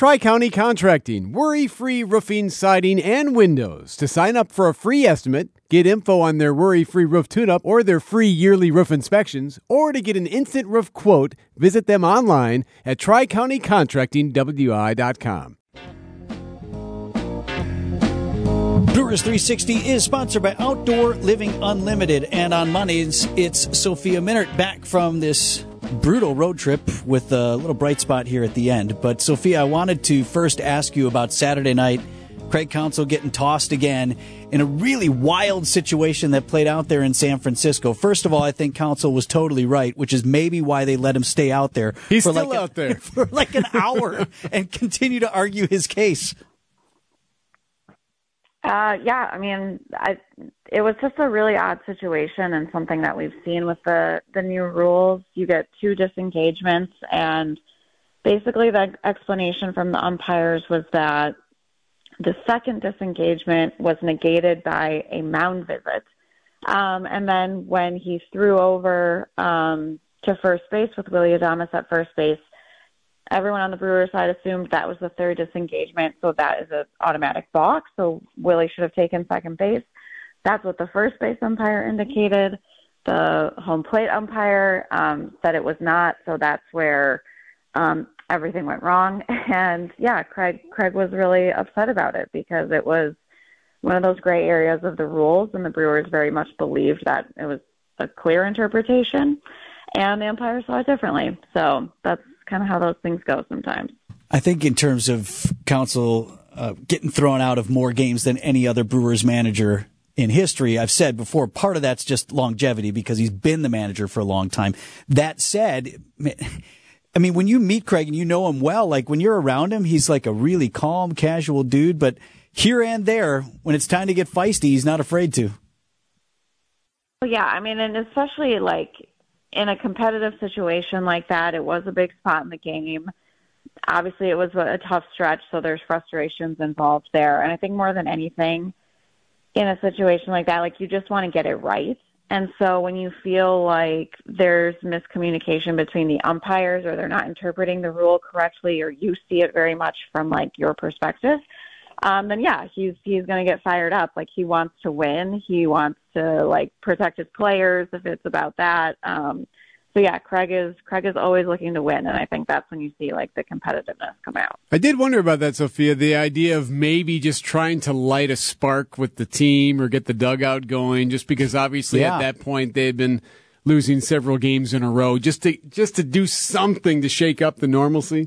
Tri-County Contracting, worry-free roofing, siding, and windows. To sign up for a free estimate, get info on their worry-free roof tune-up or their free yearly roof inspections, or to get an instant roof quote, visit them online at tricountycontractingwi.com. Brewers 360 is sponsored by Outdoor Living Unlimited. And on Mondays, it's Sophia Minnaert back from this brutal road trip with a little bright spot here at the end. But, Sophia, I wanted to first ask you about Saturday night. Craig Counsell getting tossed again in a really wild situation that played out there in San Francisco. First of all, I think Counsell was totally right, which is maybe why they let him stay out there. He's still out there. For like an hour and continue to argue his case. Yeah, I mean, it was just a really odd situation and something that we've seen with the new rules. You get 2 disengagements, and basically the explanation from the umpires was that the second disengagement was negated by a mound visit. And then when he threw over to first base with Willy Adames at first base, everyone on the Brewers side assumed that was the third disengagement, so that is an automatic balk. So Willie should have taken second base. That's what the first base umpire indicated. The home plate umpire said it was not, so that's where everything went wrong. And, yeah, Craig was really upset about it because it was one of those gray areas of the rules, and the Brewers very much believed that it was a clear interpretation, and the umpire saw it differently. So that's kind of how those things go sometimes. I think in terms of Counsell getting thrown out of more games than any other Brewers manager in history, I've said before, part of that's just longevity because he's been the manager for a long time. That said, I mean, when you meet Craig and you know him well, like when you're around him, he's like a really calm, casual dude. But here and there, when it's time to get feisty, he's not afraid to. Well, yeah, I mean, and especially like in a competitive situation like that, it was a big spot in the game. Obviously, it was a tough stretch, so there's frustrations involved there. And I think more than anything, in a situation like that, like you just want to get it right. And so when you feel like there's miscommunication between the umpires or they're not interpreting the rule correctly or you see it very much from like your perspective, then yeah, he's going to get fired up. Like he wants to win. He wants to like protect his players if it's about that. So yeah, Craig is always looking to win, and I think that's when you see like the competitiveness come out. I did wonder about that, Sophia, the idea of maybe just trying to light a spark with the team or get the dugout going, just because obviously at that point they had been losing several games in a row, just to do something to shake up the normalcy.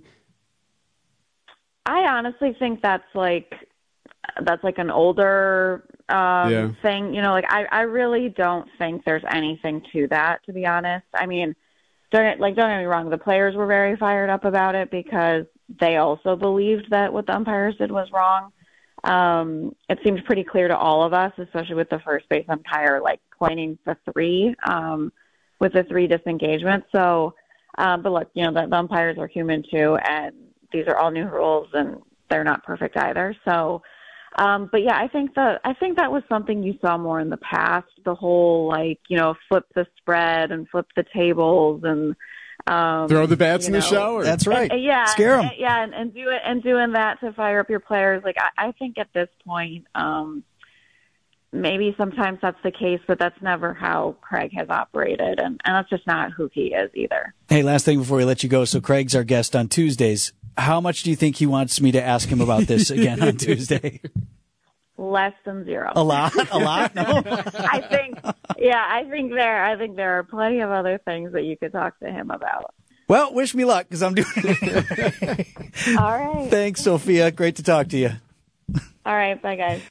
I honestly think that's like an older thing, you know, like I really don't think there's anything to that, to be honest. I mean, don't get me wrong, the players were very fired up about it because they also believed that what the umpires did was wrong. It seemed pretty clear to all of us, especially with the first base umpire, like pointing the 3 with the 3 disengagements. So, but look, you know, the umpires are human too, and these are all new rules and they're not perfect either. So, but yeah, I think that was something you saw more in the past. The whole like, you know, flip the spread and flip the tables and throw the bats in the shower. That's right. Yeah, scare them. And do it and doing that to fire up your players. Like I think at this point, maybe sometimes that's the case, but that's never how Craig has operated, and that's just not who he is either. Hey, last thing before we let you go. So Craig's our guest on Tuesdays. How much do you think he wants me to ask him about this again on Tuesday? Less than 0. A lot? No. I think there are plenty of other things that you could talk to him about. Well, wish me luck because I'm doing it. All right. Thanks, Sophia. Great to talk to you. All right. Bye, guys.